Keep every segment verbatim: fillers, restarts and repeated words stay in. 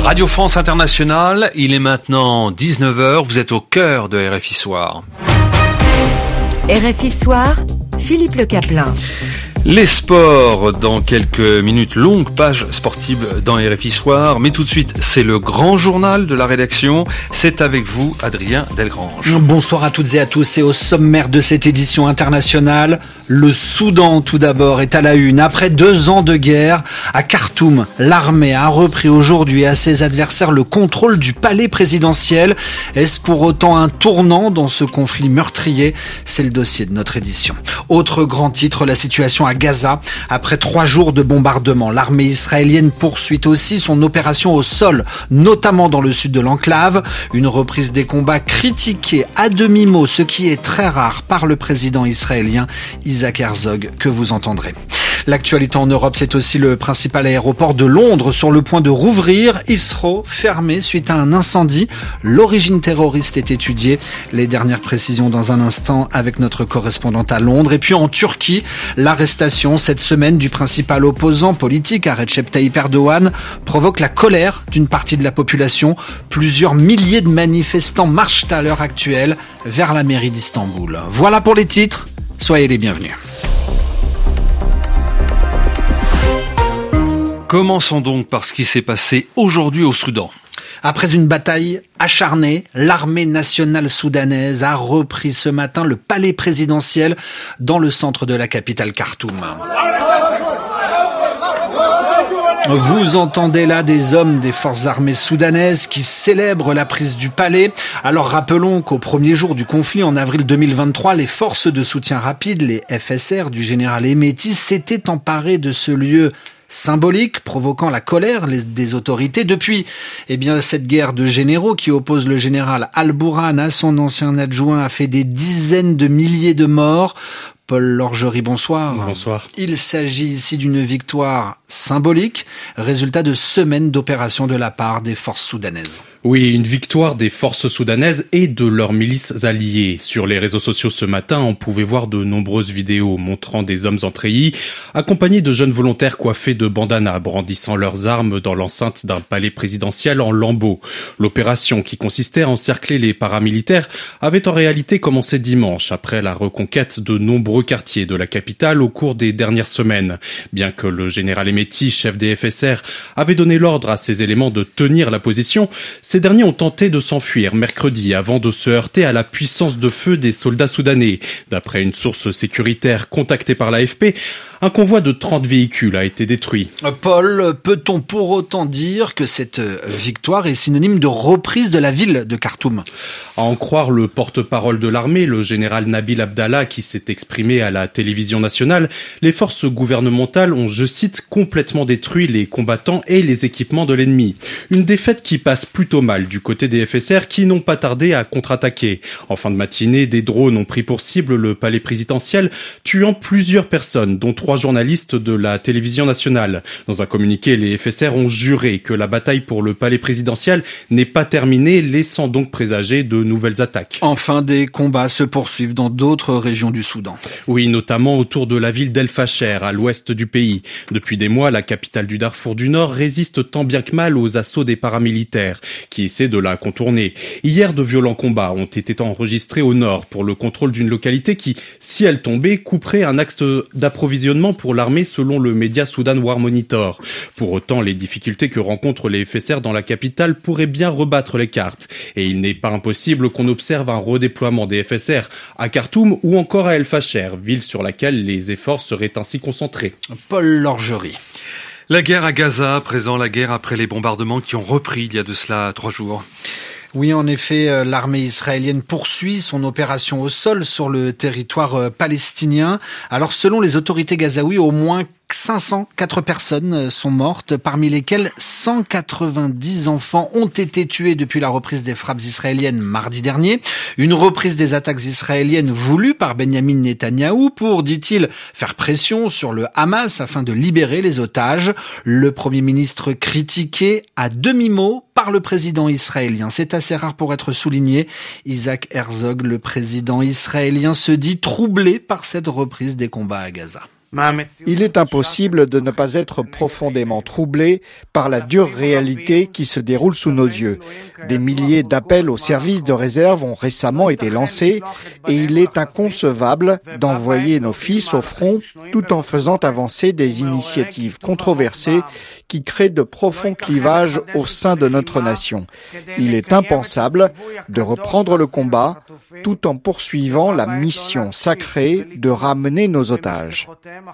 Radio France Internationale, il est maintenant dix-neuf heures, vous êtes au cœur de R F I Soir. R F I Soir, Philippe Le Caplin. Les sports dans quelques minutes, longue page sportive dans R F I Soir, mais tout de suite c'est le grand journal de la rédaction, c'est avec vous Adrien Delgrange. Bonsoir à toutes et à tous et au sommaire de cette édition internationale, le Soudan tout d'abord est à la une. Après deux ans de guerre, à Khartoum, l'armée a repris aujourd'hui à ses adversaires le contrôle du palais présidentiel. Est-ce pour autant un tournant dans ce conflit meurtrier? C'est le dossier de notre édition. Autre grand titre, la situation à Gaza. Après trois jours de bombardement, l'armée israélienne poursuit aussi son opération au sol, notamment dans le sud de l'enclave. Une reprise des combats critiquée à demi-mot, ce qui est très rare, par le président israélien Isaac Herzog, que vous entendrez. L'actualité en Europe, c'est aussi le principal aéroport de Londres sur le point de rouvrir. Heathrow fermé suite à un incendie. L'origine terroriste est étudiée. Les dernières précisions dans un instant avec notre correspondante à Londres. Et puis en Turquie, l'arrestation cette semaine du principal opposant politique à Recep Tayyip Erdogan provoque la colère d'une partie de la population. Plusieurs milliers de manifestants marchent à l'heure actuelle vers la mairie d'Istanbul. Voilà pour les titres. Soyez les bienvenus. Commençons donc par ce qui s'est passé aujourd'hui au Soudan. Après une bataille acharnée, l'armée nationale soudanaise a repris ce matin le palais présidentiel dans le centre de la capitale Khartoum. Vous entendez là des hommes des forces armées soudanaises qui célèbrent la prise du palais. Alors rappelons qu'au premier jour du conflit, en avril deux mille vingt-trois, les forces de soutien rapide, les F S R du général Hemeti, s'étaient emparées de ce lieu symbolique, provoquant la colère des autorités. Depuis, eh bien, cette guerre de généraux qui oppose le général Al-Bourhan à son ancien adjoint a fait des dizaines de milliers de morts. Paul Lorgerie, bonsoir. Bonsoir. Il s'agit ici d'une victoire symbolique, résultat de semaines d'opérations de la part des forces soudanaises. Oui, une victoire des forces soudanaises et de leurs milices alliées. Sur les réseaux sociaux ce matin, on pouvait voir de nombreuses vidéos montrant des hommes en treillis, accompagnés de jeunes volontaires coiffés de bandanas, brandissant leurs armes dans l'enceinte d'un palais présidentiel en lambeaux. L'opération, qui consistait à encercler les paramilitaires, avait en réalité commencé dimanche, après la reconquête de nombreux quartiers de la capitale au cours des dernières semaines. Bien que le général Hemeti, chef des F S R, avait donné l'ordre à ses éléments de tenir la position, ces derniers ont tenté de s'enfuir mercredi avant de se heurter à la puissance de feu des soldats soudanais. D'après une source sécuritaire contactée par l'A F P, un convoi de trente véhicules a été détruit. Paul, peut-on pour autant dire que cette victoire est synonyme de reprise de la ville de Khartoum? À en croire le porte-parole de l'armée, le général Nabil Abdallah, qui s'est exprimé à la télévision nationale, les forces gouvernementales ont, je cite, complètement détruit les combattants et les équipements de l'ennemi. Une défaite qui passe plutôt mal du côté des F S R qui n'ont pas tardé à contre-attaquer. En fin de matinée, des drones ont pris pour cible le palais présidentiel, tuant plusieurs personnes, dont trois journalistes de la télévision nationale. Dans un communiqué, les F S R ont juré que la bataille pour le palais présidentiel n'est pas terminée, laissant donc présager de nouvelles attaques. Enfin, des combats se poursuivent dans d'autres régions du Soudan. Oui, notamment autour de la ville d'El Fasher, à l'ouest du pays. Depuis des mois, la capitale du Darfour du Nord résiste tant bien que mal aux assauts des paramilitaires, qui essaient de la contourner. Hier, de violents combats ont été enregistrés au nord pour le contrôle d'une localité qui, si elle tombait, couperait un axe d'approvisionnement pour l'armée selon le média Sudan War Monitor. Pour autant, les difficultés que rencontrent les F S R dans la capitale pourraient bien rebattre les cartes. Et il n'est pas impossible qu'on observe un redéploiement des F S R à Khartoum ou encore à El Fasher, ville sur laquelle les efforts seraient ainsi concentrés. Paul Lorgerie. La guerre à Gaza, à présent la guerre après les bombardements qui ont repris il y a de cela trois jours. Oui, en effet, l'armée israélienne poursuit son opération au sol sur le territoire palestinien. Alors, selon les autorités gazaouis, au moins cinq cent quatre personnes sont mortes, parmi lesquelles cent quatre-vingt-dix enfants ont été tués depuis la reprise des frappes israéliennes mardi dernier. Une reprise des attaques israéliennes voulue par Benyamin Netanyahou pour, dit-il, faire pression sur le Hamas afin de libérer les otages. Le Premier ministre critiqué à demi-mot par le président israélien. C'est assez rare pour être souligné. Isaac Herzog, le président israélien, se dit troublé par cette reprise des combats à Gaza. Il est impossible de ne pas être profondément troublé par la dure réalité qui se déroule sous nos yeux. Des milliers d'appels aux services de réserve ont récemment été lancés et il est inconcevable d'envoyer nos fils au front tout en faisant avancer des initiatives controversées qui créent de profonds clivages au sein de notre nation. Il est impensable de reprendre le combat tout en poursuivant la mission sacrée de ramener nos otages.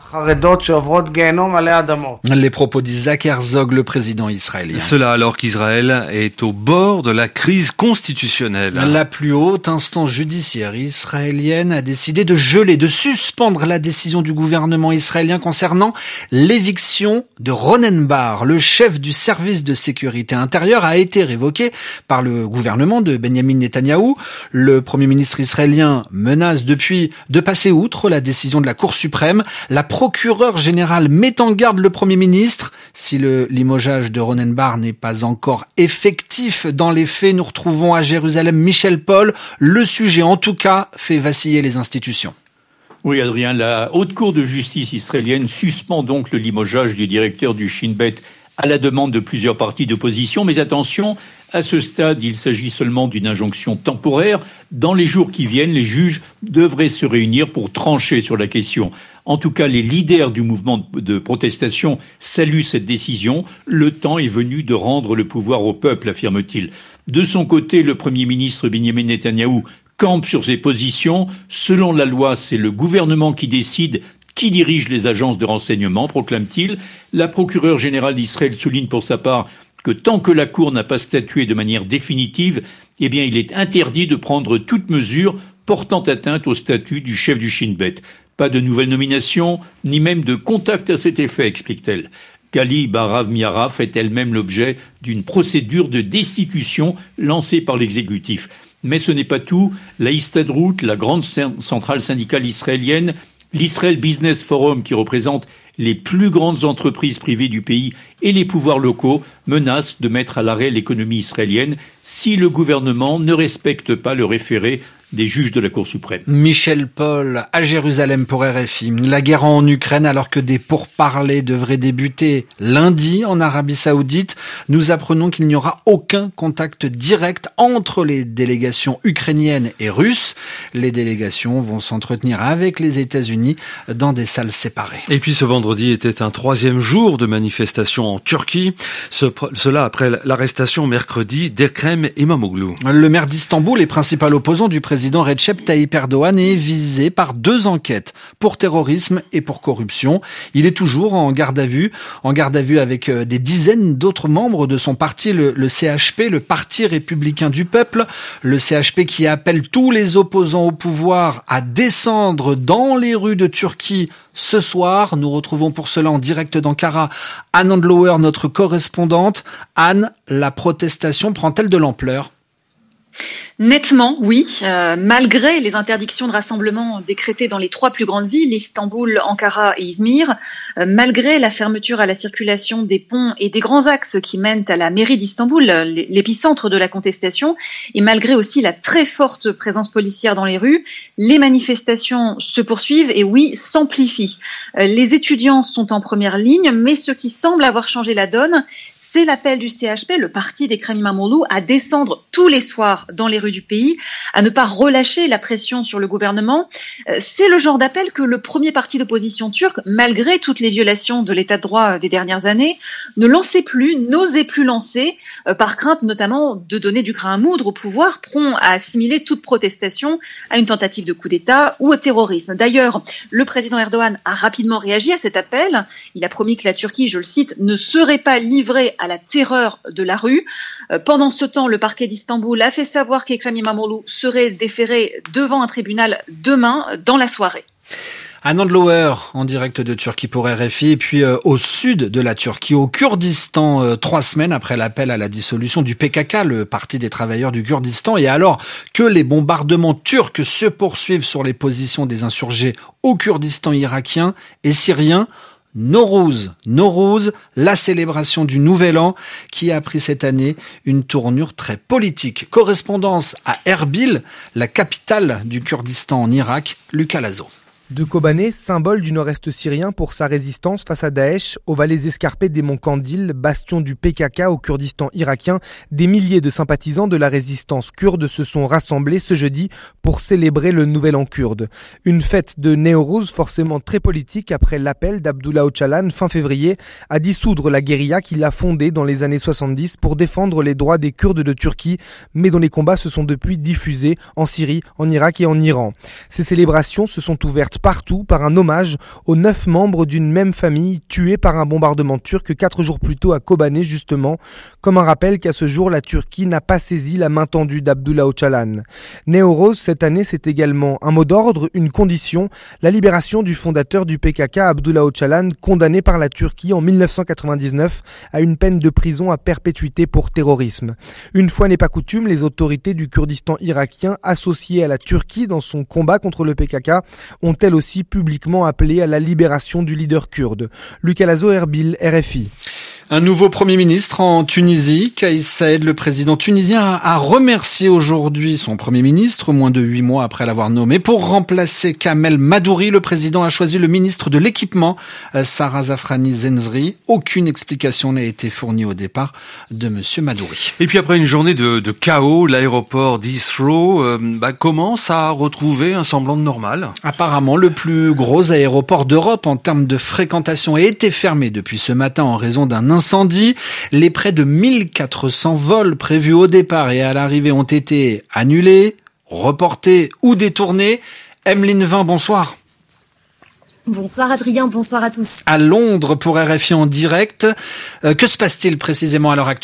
Les propos d'Isaac Herzog, le président israélien. Cela alors qu'Israël est au bord de la crise constitutionnelle. La plus haute instance judiciaire israélienne a décidé de geler, de suspendre la décision du gouvernement israélien concernant l'éviction de Ronen Bar. Le chef du service de sécurité intérieure a été révoqué par le gouvernement de Benjamin Netanyahou. Le premier ministre israélien menace depuis de passer outre la décision de la Cour suprême. La procureure générale met en garde le Premier ministre. Si le limogeage de Ronen Bar n'est pas encore effectif dans les faits, nous retrouvons à Jérusalem Michel Paul. Le sujet, en tout cas, fait vaciller les institutions. Oui, Adrien, la Haute Cour de justice israélienne suspend donc le limogeage du directeur du Shin Bet à la demande de plusieurs partis d'opposition. Mais attention, à ce stade, il s'agit seulement d'une injonction temporaire. Dans les jours qui viennent, les juges devraient se réunir pour trancher sur la question. En tout cas, les leaders du mouvement de protestation saluent cette décision. Le temps est venu de rendre le pouvoir au peuple, affirme-t-il. De son côté, le Premier ministre Benjamin Netanyahou campe sur ses positions. Selon la loi, c'est le gouvernement qui décide qui dirige les agences de renseignement, proclame-t-il. La procureure générale d'Israël souligne pour sa part que tant que la Cour n'a pas statué de manière définitive, eh bien, il est interdit de prendre toute mesure portant atteinte au statut du chef du Shin Bet. Pas de nouvelle nomination, ni même de contact à cet effet, explique-t-elle. Gali Barav Miara fait elle-même l'objet d'une procédure de destitution lancée par l'exécutif. Mais ce n'est pas tout. La Histadrout, la grande centrale syndicale israélienne, l'Israel Business Forum, qui représente les plus grandes entreprises privées du pays et les pouvoirs locaux, menacent de mettre à l'arrêt l'économie israélienne si le gouvernement ne respecte pas le référé des juges de la Cour suprême. Michel Paul à Jérusalem pour R F I. La guerre en Ukraine, alors que des pourparlers devraient débuter lundi en Arabie Saoudite, nous apprenons qu'il n'y aura aucun contact direct entre les délégations ukrainiennes et russes. Les délégations vont s'entretenir avec les États-Unis dans des salles séparées. Et puis ce vendredi était un troisième jour de manifestation en Turquie. Ce, cela après l'arrestation mercredi d'Ekrem İmamoğlu. Le maire d'Istanbul et principal opposant du président Le président Recep Tayyip Erdogan est visé par deux enquêtes pour terrorisme et pour corruption. Il est toujours en garde à vue, en garde à vue avec des dizaines d'autres membres de son parti, le, le C H P, le Parti républicain du peuple. Le C H P qui appelle tous les opposants au pouvoir à descendre dans les rues de Turquie ce soir. Nous retrouvons pour cela en direct d'Ankara Anne Andlauer, notre correspondante. Anne, la protestation prend-elle de l'ampleur ? Nettement, oui. Euh, malgré les interdictions de rassemblement décrétées dans les trois plus grandes villes, Istanbul, Ankara et Izmir, euh, malgré la fermeture à la circulation des ponts et des grands axes qui mènent à la mairie d'Istanbul, l'épicentre de la contestation, et malgré aussi la très forte présence policière dans les rues, les manifestations se poursuivent et oui, s'amplifient. Euh, les étudiants sont en première ligne, mais ce qui semble avoir changé la donne, c'est l'appel du C H P, le parti d'Ekrem İmamoğlu, à descendre tous les soirs dans les rues du pays, à ne pas relâcher la pression sur le gouvernement. C'est le genre d'appel que le premier parti d'opposition turc, malgré toutes les violations de l'état de droit des dernières années, ne lançait plus, n'osait plus lancer, par crainte notamment de donner du grain à moudre au pouvoir, prompt à assimiler toute protestation à une tentative de coup d'État ou au terrorisme. D'ailleurs, le président Erdogan a rapidement réagi à cet appel. Il a promis que la Turquie, je le cite, ne serait pas livrée à la terreur de la rue. Euh, pendant ce temps, le parquet d'Istanbul a fait savoir qu'Ekrem İmamoğlu serait déféré devant un tribunal demain dans la soirée. Anne Andlauer, en direct de Turquie pour R F I, et puis euh, au sud de la Turquie, au Kurdistan, euh, trois semaines après l'appel à la dissolution du P K K, le Parti des travailleurs du Kurdistan, et alors que les bombardements turcs se poursuivent sur les positions des insurgés au Kurdistan irakien et syrien, Nowruz, Nowruz, la célébration du Nouvel An qui a pris cette année une tournure très politique. Correspondance à Erbil, la capitale du Kurdistan en Irak, Lucas Lazo. De Kobané, symbole du nord-est syrien pour sa résistance face à Daesh, aux vallées escarpées des monts Kandil, bastion du P K K au Kurdistan irakien, des milliers de sympathisants de la résistance kurde se sont rassemblés ce jeudi pour célébrer le nouvel an kurde. Une fête de Newrouz forcément très politique après l'appel d'Abdullah Öcalan fin février à dissoudre la guérilla qu'il a fondée dans les années soixante-dix pour défendre les droits des Kurdes de Turquie, mais dont les combats se sont depuis diffusés en Syrie, en Irak et en Iran. Ces célébrations se sont ouvertes partout par un hommage aux neuf membres d'une même famille tués par un bombardement turc quatre jours plus tôt à Kobané justement, comme un rappel qu'à ce jour la Turquie n'a pas saisi la main tendue d'Abdullah Öcalan. Newrouz cette année c'est également un mot d'ordre, une condition, la libération du fondateur du P K K Abdullah Öcalan, condamné par la Turquie en mille neuf cent quatre-vingt-dix-neuf à une peine de prison à perpétuité pour terrorisme. Une fois n'est pas coutume, les autorités du Kurdistan irakien associées à la Turquie dans son combat contre le P K K ont elle aussi publiquement appelé à la libération du leader kurde. Lucas Lazo, Erbil, R F I. Un nouveau Premier ministre en Tunisie. Kais Saïed, le président tunisien, a remercié aujourd'hui son Premier ministre, moins de huit mois après l'avoir nommé. Pour remplacer Kamel Madouri, le président a choisi le ministre de l'équipement, Sarah Zafrani Zenzri. Aucune explication n'a été fournie au départ de Monsieur Madouri. Et puis après une journée de, de chaos, l'aéroport d'Heathrow euh, bah, commence à retrouver un semblant de normal. Apparemment, le plus gros aéroport d'Europe en termes de fréquentation a été fermé depuis ce matin en raison d'un incendie. Les près de mille quatre cents vols prévus au départ et à l'arrivée ont été annulés, reportés ou détournés. Emeline Vin, bonsoir. Bonsoir Adrien, bonsoir à tous. À Londres pour R F I en direct. Euh, que se passe-t-il précisément à l'heure actuelle ?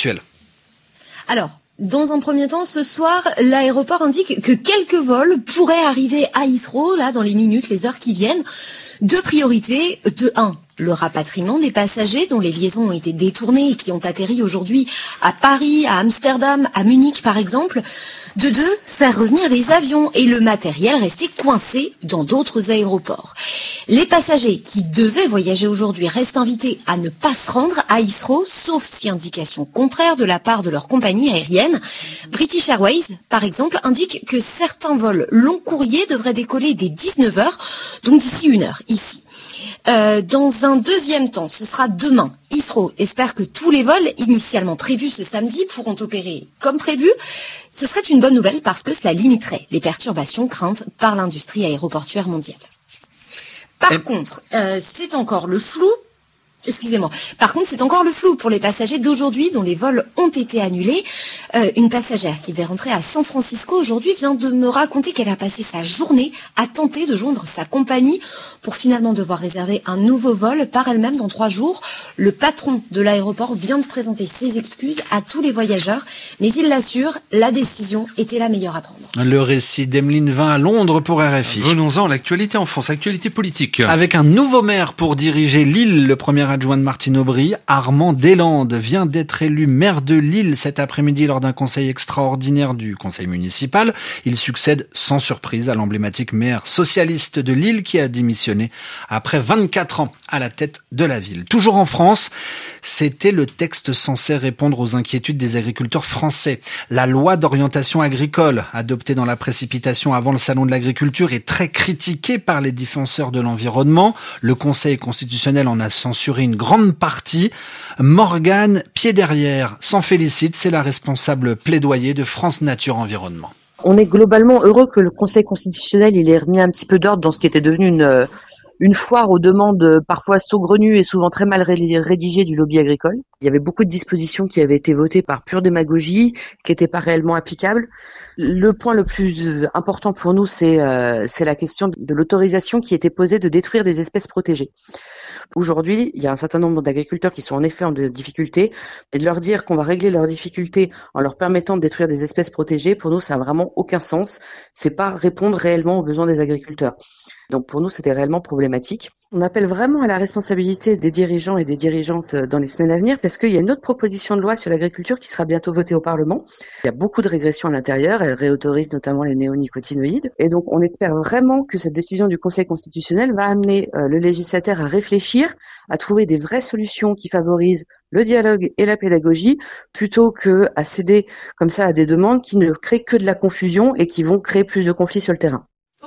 Alors, dans un premier temps, ce soir, l'aéroport indique que quelques vols pourraient arriver à Heathrow, là, dans les minutes, les heures qui viennent. Deux priorités. De un, le rapatriement des passagers dont les liaisons ont été détournées et qui ont atterri aujourd'hui à Paris, à Amsterdam, à Munich par exemple. De deux, faire revenir les avions et le matériel resté coincé dans d'autres aéroports. Les passagers qui devaient voyager aujourd'hui restent invités à ne pas se rendre à Heathrow, sauf si indication contraire de la part de leur compagnie aérienne. British Airways, par exemple, indique que certains vols long courrier devraient décoller dès dix-neuf heures, donc d'ici une heure, ici. Euh, dans un deuxième temps, ce sera demain. Heathrow espère que tous les vols initialement prévus ce samedi pourront opérer comme prévu. Ce serait une bonne nouvelle parce que cela limiterait les perturbations craintes par l'industrie aéroportuaire mondiale. Par Et... contre, euh, c'est encore le flou. Excusez-moi. Par contre, c'est encore le flou pour les passagers d'aujourd'hui dont les vols ont été annulés. Euh, une passagère qui devait rentrer à San Francisco aujourd'hui vient de me raconter qu'elle a passé sa journée à tenter de joindre sa compagnie pour finalement devoir réserver un nouveau vol par elle-même dans trois jours. Le patron de l'aéroport vient de présenter ses excuses à tous les voyageurs, mais il l'assure, la décision était la meilleure à prendre. Le récit d'Emeline Vin à Londres pour R F I. Venons-en à l'actualité en France, actualité politique. Avec un nouveau maire pour diriger Lille, le premier adjoint de Martine Aubry, Armand Deslandes, vient d'être élu maire de Lille cet après-midi lors d'un conseil extraordinaire du conseil municipal. Il succède sans surprise à l'emblématique maire socialiste de Lille qui a démissionné après vingt-quatre ans à la tête de la ville. Toujours en France, c'était le texte censé répondre aux inquiétudes des agriculteurs français. La loi d'orientation agricole, adoptée dans la précipitation avant le salon de l'agriculture, est très critiquée par les défenseurs de l'environnement. Le Conseil constitutionnel en a censuré une grande partie. Morgane Pied-Derrière s'en félicite, c'est la responsable plaidoyer de France Nature Environnement. On est globalement heureux que le Conseil constitutionnel il ait remis un petit peu d'ordre dans ce qui était devenu une une foire aux demandes parfois saugrenues et souvent très mal rédigées du lobby agricole. Il y avait beaucoup de dispositions qui avaient été votées par pure démagogie, qui n'étaient pas réellement applicables. Le point le plus important pour nous, c'est euh, c'est la question de l'autorisation qui était posée de détruire des espèces protégées. Aujourd'hui, il y a un certain nombre d'agriculteurs qui sont en effet en difficulté, et de leur dire qu'on va régler leurs difficultés en leur permettant de détruire des espèces protégées, pour nous, ça n'a vraiment aucun sens. C'est pas répondre réellement aux besoins des agriculteurs. Donc pour nous, c'était réellement problématique. On appelle vraiment à la responsabilité des dirigeants et des dirigeantes dans les semaines à venir, parce qu'il y a une autre proposition de loi sur l'agriculture qui sera bientôt votée au Parlement. Il y a beaucoup de régressions à l'intérieur, elle réautorise notamment les néonicotinoïdes. Et donc on espère vraiment que cette décision du Conseil constitutionnel va amener euh, le législateur à réfléchir, à trouver des vraies solutions qui favorisent le dialogue et la pédagogie, plutôt que à céder comme ça à des demandes qui ne créent que de la confusion et qui vont créer plus de conflits sur le terrain.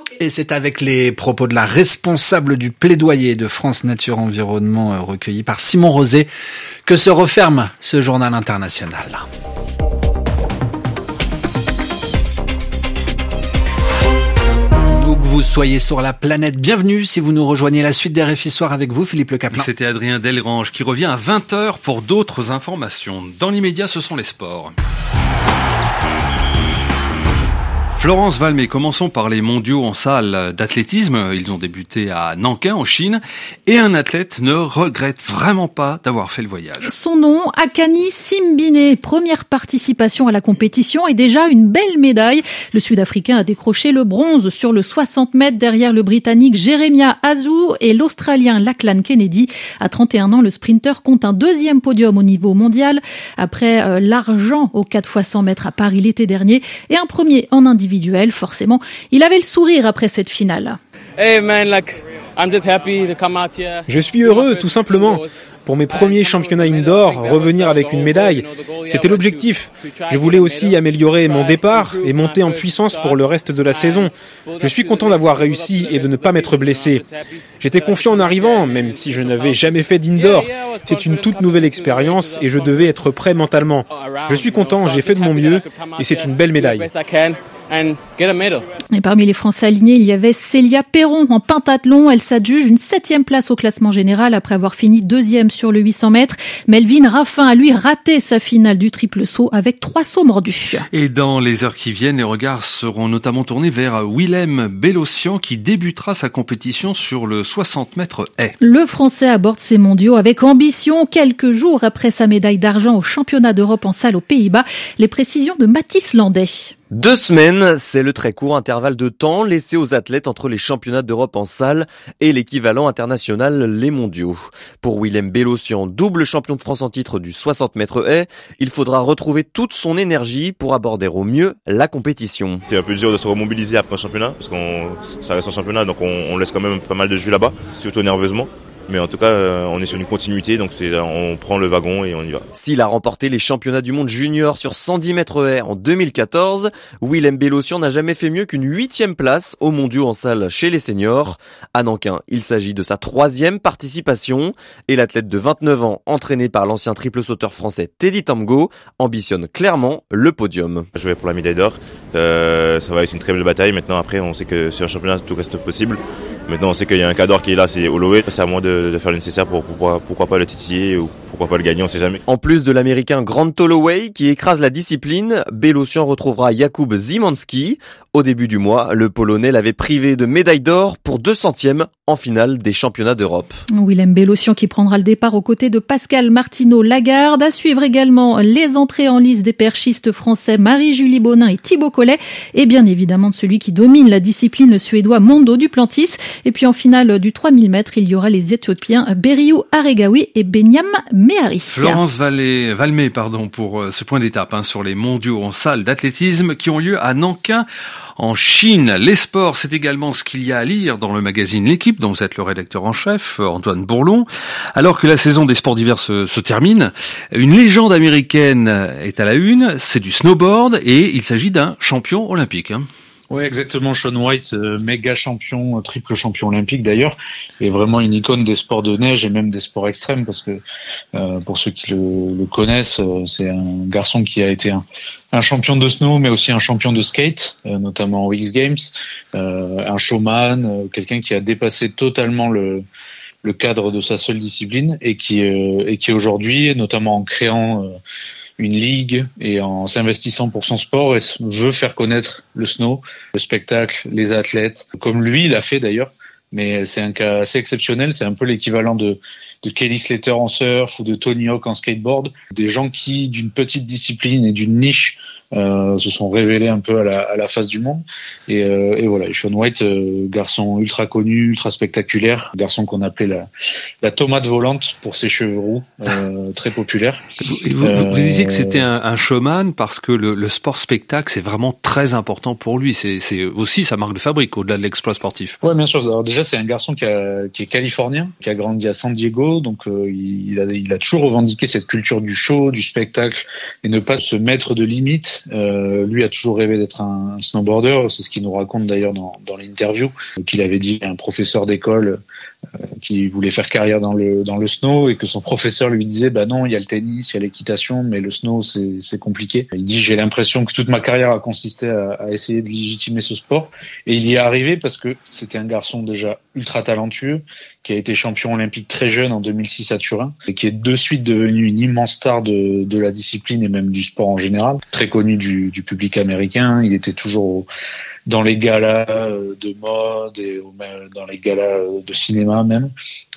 Et c'est avec les propos de la responsable du plaidoyer de France Nature Environnement recueillis par Simon Rosé que se referme ce journal international. Où que vous soyez sur la planète, bienvenue si vous nous rejoignez. La suite des R F I Soir avec vous, Philippe Le Caplin. C'était Adrien Delgrange qui revient à vingt heures pour d'autres informations. Dans l'immédiat, ce sont les sports. Florence Valmé, commençons par les mondiaux en salle d'athlétisme. Ils ont débuté à Nankin, en Chine. Et un athlète ne regrette vraiment pas d'avoir fait le voyage. Son nom, Akani Simbine. Première participation à la compétition et déjà une belle médaille. Le Sud-Africain a décroché le bronze sur le soixante mètres derrière le Britannique Jeremiah Azu et l'Australien Lachlan Kennedy. À trente et un ans, le sprinter compte un deuxième podium au niveau mondial. Après euh, l'argent aux quatre fois cent mètres à Paris l'été dernier et un premier en individuel. Forcément, il avait le sourire après cette finale. Je suis heureux, tout simplement. Pour mes premiers championnats indoor, revenir avec une médaille, c'était l'objectif. Je voulais aussi améliorer mon départ et monter en puissance pour le reste de la saison. Je suis content d'avoir réussi et de ne pas m'être blessé. J'étais confiant en arrivant, même si je n'avais jamais fait d'indoor. C'est une toute nouvelle expérience et je devais être prêt mentalement. Je suis content, j'ai fait de mon mieux et c'est une belle médaille. Et parmi les Français alignés, il y avait Célia Perron en pentathlon. Elle s'adjuge une septième place au classement général après avoir fini deuxième sur le huit cents mètres. Melvin Raffin a lui raté sa finale du triple saut avec trois sauts mordus. Et dans les heures qui viennent, les regards seront notamment tournés vers Willem Bellossian qui débutera sa compétition sur le soixante mètres haies. Le Français aborde ses mondiaux avec ambition quelques jours après sa médaille d'argent au championnat d'Europe en salle aux Pays-Bas. Les précisions de Mathis Landais. Deux semaines, c'est le très court intervalle de temps laissé aux athlètes entre les championnats d'Europe en salle et l'équivalent international, les mondiaux. Pour Willem Bellossian, double champion de France en titre du soixante mètres haies, il faudra retrouver toute son énergie pour aborder au mieux la compétition. C'est un peu dur de se remobiliser après un championnat, parce qu'on ça reste un championnat, donc on, on laisse quand même pas mal de jus là-bas, surtout nerveusement. Mais en tout cas, on est sur une continuité, donc c'est, on prend le wagon et on y va. S'il a remporté les championnats du monde junior sur cent dix mètres haies en deux mille quatorze, Willem Bellossian n'a jamais fait mieux qu'une huitième place aux mondiaux en salle chez les seniors. À Nankin, il s'agit de sa troisième participation et l'athlète de vingt-neuf ans, entraîné par l'ancien triple sauteur français Teddy Tamgo, ambitionne clairement le podium. Je vais pour la médaille d'or. Euh, ça va être une très belle bataille. Maintenant, après, on sait que sur un championnat, tout reste possible. Maintenant, on sait qu'il y a un cadre qui est là, c'est Holloway. C'est à moi de, de faire le nécessaire pour pourquoi, pourquoi pas le titiller ou pourquoi pas le gagner, on sait jamais. En plus de l'américain Grant Holloway qui écrase la discipline, Bellossian retrouvera Jakub Szymanski. Au début du mois, le Polonais l'avait privé de médaille d'or pour deux centièmes en finale des championnats d'Europe. Willem Bellossian qui prendra le départ aux côtés de Pascal Martino-Lagarde. À suivre également les entrées en lice des perchistes français Marie-Julie Bonin et Thibaut Collet. Et bien évidemment de celui qui domine la discipline, le Suédois Mondo Duplantis. Et puis en finale du trois mille mètres, il y aura les Éthiopiens Beriou Aregawi et Benyam Mehari. Florence Vallée, Valmé pardon, pour ce point d'étape hein, sur les mondiaux en salle d'athlétisme qui ont lieu à Nankin en Chine. Les sports, c'est également ce qu'il y a à lire dans le magazine L'Équipe, dont vous êtes le rédacteur en chef, Antoine Bourlon. Alors que la saison des sports d'hiver se, se termine, une légende américaine est à la une, c'est du snowboard et il s'agit d'un champion olympique. Hein. Oui, exactement. Sean White, euh, méga champion, triple champion olympique d'ailleurs, est vraiment une icône des sports de neige et même des sports extrêmes parce que euh, pour ceux qui le, le connaissent, euh, c'est un garçon qui a été un, un champion de snow, mais aussi un champion de skate, euh, notamment aux X Games, euh, un showman, euh, quelqu'un qui a dépassé totalement le le cadre de sa seule discipline et qui euh, et qui aujourd'hui, notamment en créant euh, une ligue et en s'investissant pour son sport, veut faire connaître le snow, le spectacle, les athlètes, comme lui il a fait d'ailleurs. Mais c'est un cas assez exceptionnel, c'est un peu l'équivalent de, de Kelly Slater en surf ou de Tony Hawk en skateboard. Des gens qui, d'une petite discipline et d'une niche, euh, se sont révélés un peu à la, à la face du monde. Et, euh, et voilà, et Sean White, euh, garçon ultra connu, ultra spectaculaire, garçon qu'on appelait la, la tomate volante pour ses cheveux roux, euh, très populaire. Vous, vous, euh, vous disiez que c'était un, un showman parce que le, le sport spectacle, c'est vraiment très important pour lui. C'est, c'est aussi sa marque de fabrique, au-delà de l'exploit sportif. Ouais, bien sûr. Alors déjà, c'est un garçon qui, a, qui est californien, qui a grandi à San Diego, donc euh, il, a, il a toujours revendiqué cette culture du show, du spectacle, et ne pas se mettre de limites petite, euh, lui a toujours rêvé d'être un, un snowboarder. C'est ce qu'il nous raconte d'ailleurs dans, dans l'interview, qu'il avait dit à un professeur d'école euh, qui voulait faire carrière dans le dans le snow et que son professeur lui disait bah non, il y a le tennis, il y a l'équitation, mais le snow c'est c'est compliqué. Il dit j'ai l'impression que toute ma carrière a consisté à, à essayer de légitimer ce sport, et il y est arrivé parce que c'était un garçon déjà ultra talentueux qui a été champion olympique très jeune en deux mille six à Turin et qui est de suite devenu une immense star de de la discipline et même du sport en général, très connu du du public américain. Il était toujours au, dans les galas de mode et dans les galas de cinéma même,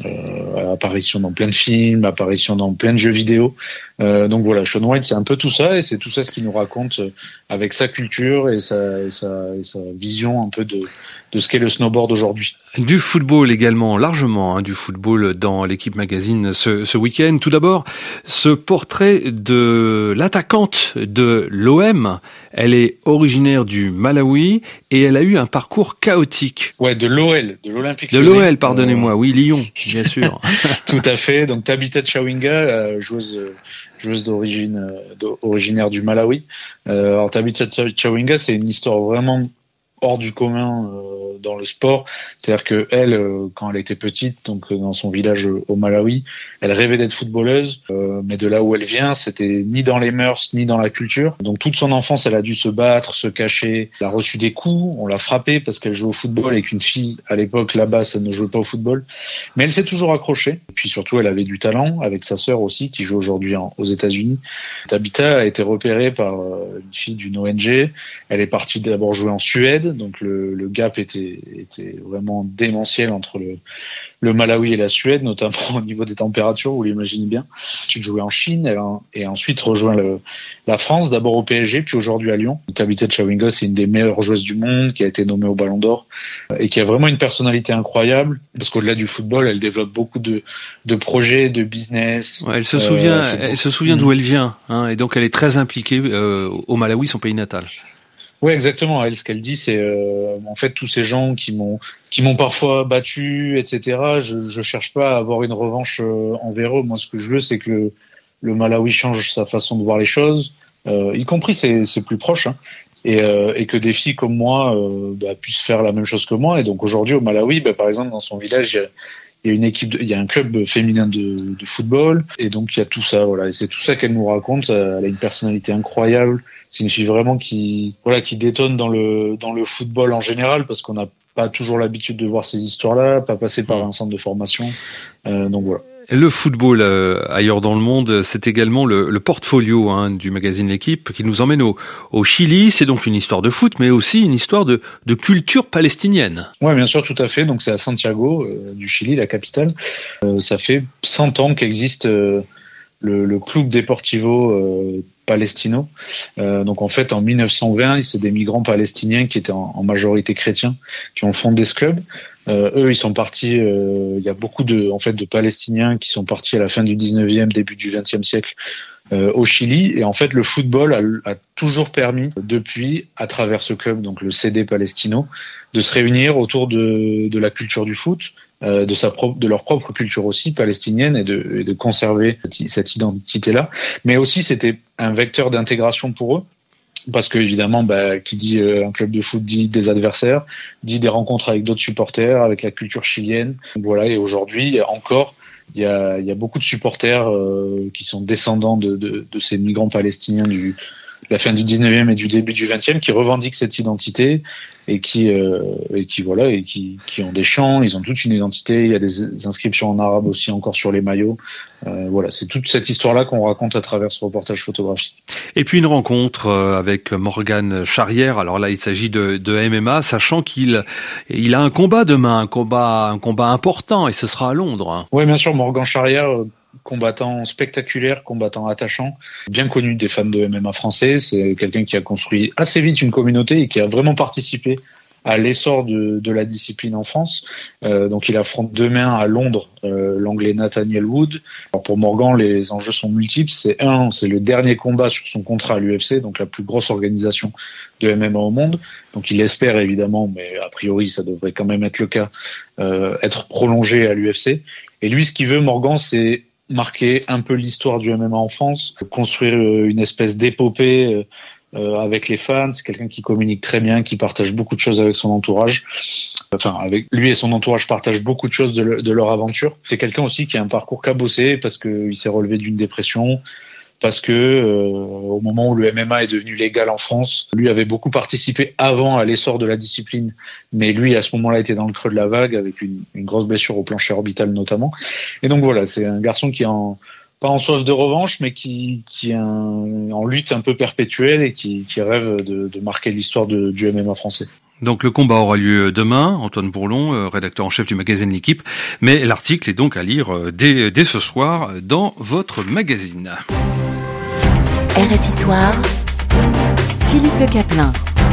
euh, apparition dans plein de films, apparition dans plein de jeux vidéo. Euh, donc voilà, Shaun White, c'est un peu tout ça, et c'est tout ça ce qu'il nous raconte avec sa culture et sa, et sa, et sa vision un peu de, de ce qu'est le snowboard aujourd'hui. Du football également, largement, hein, du football dans l'équipe magazine ce, ce week-end. Tout d'abord, ce portrait de l'attaquante de l'O M. Elle est originaire du Malawi et elle a eu un parcours chaotique. Ouais, de l'O L, de l'Olympique De l'O L, pardonnez-moi, euh... oui, Lyon, bien sûr. Tout à fait. Donc Tabitha Chawinga, joueuse joueuse d'origine originaire du Malawi. Euh, alors Tabitha Chawinga, c'est une histoire vraiment hors du commun euh, dans le sport. C'est-à-dire que elle, euh, quand elle était petite, donc euh, dans son village euh, au Malawi, elle rêvait d'être footballeuse, euh, mais de là où elle vient, c'était ni dans les mœurs, ni dans la culture. Donc toute son enfance, elle a dû se battre, se cacher. Elle a reçu des coups, on l'a frappée parce qu'elle jouait au football et qu'une fille, à l'époque, là-bas, ça ne jouait pas au football. Mais elle s'est toujours accrochée. Et puis surtout, elle avait du talent, avec sa sœur aussi, qui joue aujourd'hui en, aux États-Unis. Tabitha a été repérée par euh, une fille d'une O N G. Elle est partie d'abord jouer en Suède. Donc le, le gap était, était vraiment démentiel entre le, le Malawi et la Suède, notamment au niveau des températures, vous l'imaginez bien. Ensuite joué en Chine elle a, et ensuite rejoint le, la France, d'abord au P S G, puis aujourd'hui à Lyon. Tabitha Chawinga, c'est une des meilleures joueuses du monde, qui a été nommée au Ballon d'Or et qui a vraiment une personnalité incroyable, parce qu'au-delà du football, elle développe beaucoup de, de projets, de business. Ouais, elle se souvient, euh, elle se souvient d'où elle vient, hein, et donc elle est très impliquée euh, au Malawi, son pays natal. Oui, exactement. Elle, ce qu'elle dit, c'est euh, en fait tous ces gens qui m'ont qui m'ont parfois battu, et cetera. Je je cherche pas à avoir une revanche euh, envers eux. Moi, ce que je veux, c'est que le, le Malawi change sa façon de voir les choses, euh, y compris ses, ses plus proches, hein, et, euh, et que des filles comme moi euh, bah, puissent faire la même chose que moi. Et donc aujourd'hui au Malawi, bah, par exemple, dans son village, il y a, il y a une équipe, de, il y a un club féminin de, de football, et donc il y a tout ça, voilà. Et c'est tout ça qu'elle nous raconte. Elle a une personnalité incroyable. C'est une fille vraiment qui, voilà, qui détonne dans le dans le football en général, parce qu'on n'a pas toujours l'habitude de voir ces histoires-là, pas passer par un centre de formation. Euh, donc voilà. Le football euh, ailleurs dans le monde, c'est également le, le portfolio hein, du magazine L'Équipe qui nous emmène au, au Chili. C'est donc une histoire de foot, mais aussi une histoire de, de culture palestinienne. Ouais, bien sûr, tout à fait. Donc c'est à Santiago, euh, du Chili, la capitale. Euh, ça fait cent ans qu'existe euh, le, le Club Deportivo euh, Palestino. Euh, donc en fait, en mille neuf cent vingt, c'est des migrants palestiniens qui étaient en, en majorité chrétiens qui ont fondé ce club. Euh, eux, ils sont partis. Euh, il y a beaucoup de, en fait, de Palestiniens qui sont partis à la fin du dix-neuvième, début du vingtième siècle euh, au Chili. Et en fait, le football a, a toujours permis, depuis, à travers ce club, donc le C D Palestino, de se réunir autour de, de la culture du foot, euh, de sa propre, de leur propre culture aussi palestinienne, et de, et de conserver cette, cette identité-là. Mais aussi, c'était un vecteur d'intégration pour eux. Parce que évidemment, bah, qui dit euh, un club de foot dit des adversaires, dit des rencontres avec d'autres supporters, avec la culture chilienne. Donc, voilà, et aujourd'hui encore, il y a, il y a beaucoup de supporters euh, qui sont descendants de, de, de ces migrants palestiniens du de la fin du dix-neuvième et du début du vingtième, qui revendiquent cette identité et qui euh, et qui voilà et qui qui ont des chants. Ils ont toute une identité. Il y a des inscriptions en arabe aussi encore sur les maillots. Euh, voilà, c'est toute cette histoire-là qu'on raconte à travers ce reportage photographique. Et puis une rencontre avec Morgan Charrière. Alors là, il s'agit de, de M M A, sachant qu'il il a un combat demain, un combat un combat important, et ce sera à Londres. Oui, bien sûr, Morgan Charrière, combattant spectaculaire, combattant attachant, bien connu des fans de M M A français. C'est quelqu'un qui a construit assez vite une communauté et qui a vraiment participé à l'essor de, de la discipline en France. Euh, donc il affronte demain à Londres euh, l'anglais Nathaniel Wood. Alors pour Morgan, les enjeux sont multiples. C'est un, c'est le dernier combat sur son contrat à l'U F C, donc la plus grosse organisation de M M A au monde. Donc il espère évidemment, mais a priori ça devrait quand même être le cas, euh, être prolongé à l'U F C. Et lui, ce qu'il veut, Morgan, c'est marquer un peu l'histoire du M M A en France, construire une espèce d'épopée euh, avec les fans. C'est quelqu'un qui communique très bien, qui partage beaucoup de choses avec son entourage. Enfin, avec lui et son entourage partagent beaucoup de choses de, le, de leur aventure. C'est quelqu'un aussi qui a un parcours cabossé parce qu'il s'est relevé d'une dépression. Parce que euh, au moment où le M M A est devenu légal en France, lui avait beaucoup participé avant à l'essor de la discipline, mais lui à ce moment-là était dans le creux de la vague avec une, une grosse blessure au plancher orbital notamment. Et donc voilà, c'est un garçon qui est en, pas en soif de revanche, mais qui, qui est un, en lutte un peu perpétuelle et qui, qui rêve de, de marquer l'histoire de, du M M A français. Donc le combat aura lieu demain, Antoine Bourlon, rédacteur en chef du magazine L'Équipe, mais l'article est donc à lire dès, dès ce soir dans votre magazine. R F I Soir, Philippe Le Caplin.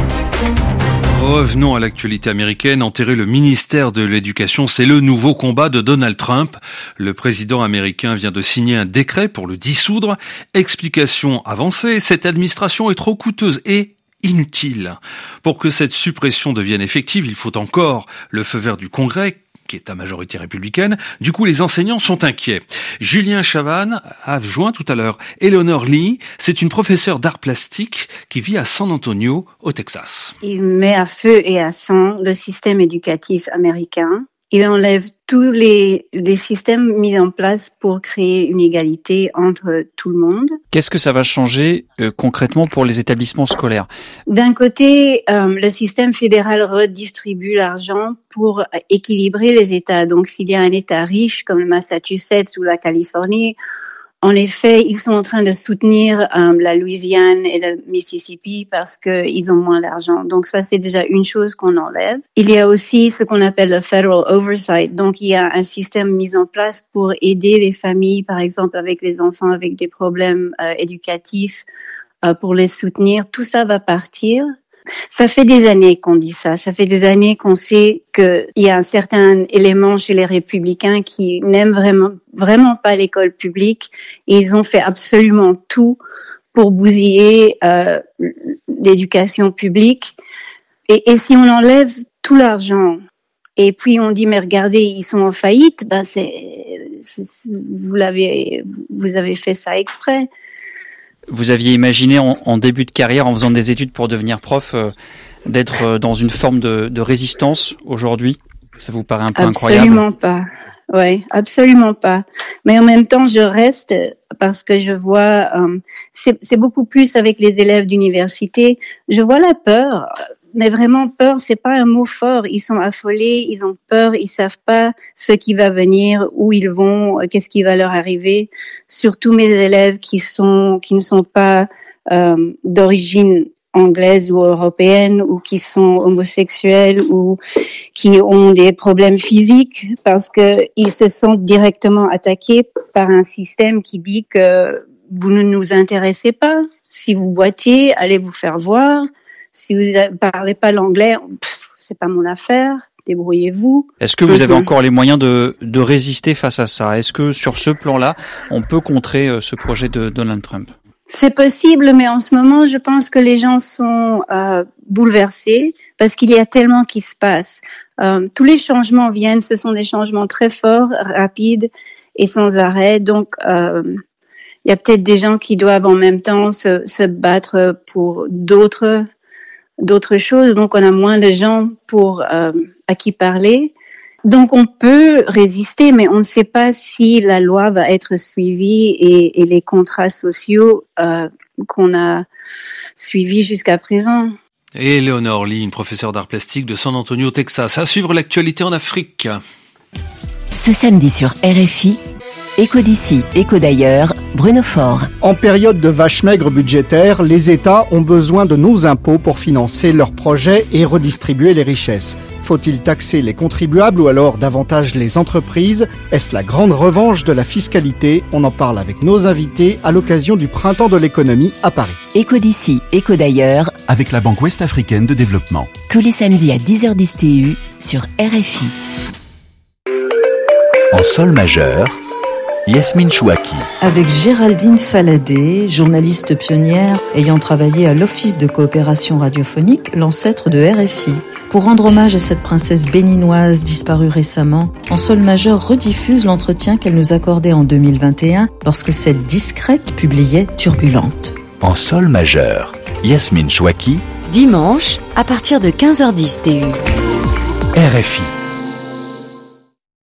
Revenons à l'actualité américaine. Enterrer le ministère de l'Éducation, c'est le nouveau combat de Donald Trump. Le président américain vient de signer un décret pour le dissoudre. Explication avancée, cette administration est trop coûteuse et inutile. Pour que cette suppression devienne effective, il faut encore le feu vert du Congrès, qui est à majorité républicaine. Du coup, les enseignants sont inquiets. Julien Chavannes a joint tout à l'heure Eleanor Lee. C'est une professeure d'art plastique qui vit à San Antonio, au Texas. Il met à feu et à sang le système éducatif américain. Il enlève tous les, les systèmes mis en place pour créer une égalité entre tout le monde. Qu'est-ce que ça va changer euh, concrètement pour les établissements scolaires ? D'un côté, euh, le système fédéral redistribue l'argent pour équilibrer les États. Donc, s'il y a un État riche comme le Massachusetts ou la Californie, en effet, ils sont en train de soutenir euh, la Louisiane et le Mississippi parce qu'ils ont moins d'argent. Donc ça, c'est déjà une chose qu'on enlève. Il y a aussi ce qu'on appelle le federal oversight. Donc il y a un système mis en place pour aider les familles, par exemple avec les enfants avec des problèmes euh, éducatifs, euh, pour les soutenir. Tout ça va partir. Ça fait des années qu'on dit ça. Ça fait des années qu'on sait qu'il y a un certain élément chez les républicains qui n'aiment vraiment, vraiment pas l'école publique. Et ils ont fait absolument tout pour bousiller euh, l'éducation publique. Et, et si on enlève tout l'argent et puis on dit mais regardez ils sont en faillite, ben c'est, c'est vous l'avez, vous avez fait ça exprès. Vous aviez imaginé en, en début de carrière, en faisant des études pour devenir prof, euh, d'être euh, dans une forme de, de résistance aujourd'hui ? Ça vous paraît un peu incroyable ? Absolument pas. Ouais, absolument pas. Mais en même temps, je reste parce que je vois, euh, c'est, c'est beaucoup plus avec les élèves d'université. Je vois la peur. Mais vraiment peur, c'est pas un mot fort. Ils sont affolés, ils ont peur, ils savent pas ce qui va venir, où ils vont, qu'est-ce qui va leur arriver. Surtout mes élèves qui sont, qui ne sont pas euh, d'origine anglaise ou européenne, ou qui sont homosexuels, ou qui ont des problèmes physiques, parce que ils se sentent directement attaqués par un système qui dit que vous ne nous intéressez pas. Si vous boitiez, allez vous faire voir. Si vous ne parlez pas l'anglais, pff, c'est pas mon affaire, débrouillez-vous. Est-ce que vous avez encore les moyens de, de résister face à ça ? Est-ce que sur ce plan-là, on peut contrer ce projet de Donald Trump ? C'est possible, mais en ce moment, je pense que les gens sont euh, bouleversés parce qu'il y a tellement qui se passe. Euh, tous les changements viennent, ce sont des changements très forts, rapides et sans arrêt. Donc, euh, il y a peut-être des gens qui doivent en même temps se, se battre pour d'autres d'autres choses, donc on a moins de gens pour euh, à qui parler. Donc on peut résister, mais on ne sait pas si la loi va être suivie et, et les contrats sociaux euh, qu'on a suivis jusqu'à présent. Et Eleanor Lee, une professeure d'art plastique de San Antonio, Texas. À suivre l'actualité en Afrique. Ce samedi sur R F I, Écho d'ici, écho d'ailleurs, Bruno Faure. En période de vache maigre budgétaire, les États ont besoin de nos impôts pour financer leurs projets et redistribuer les richesses. Faut-il taxer les contribuables ou alors davantage les entreprises ? Est-ce la grande revanche de la fiscalité ? On en parle avec nos invités à l'occasion du Printemps de l'économie à Paris. Écho d'ici, écho d'ailleurs, avec la Banque Ouest-Africaine de Développement. Tous les samedis à dix heures dix T U sur R F I. En sol majeur, Yasmine Chouaki. Avec Géraldine Faladé, journaliste pionnière ayant travaillé à l'Office de coopération radiophonique, l'ancêtre de R F I. Pour rendre hommage à cette princesse béninoise disparue récemment, En sol majeur rediffuse l'entretien qu'elle nous accordait en deux mille vingt et un lorsque cette discrète publiait Turbulente. En sol majeur, Yasmine Chouaki. Dimanche, à partir de quinze heures dix T U. R F I.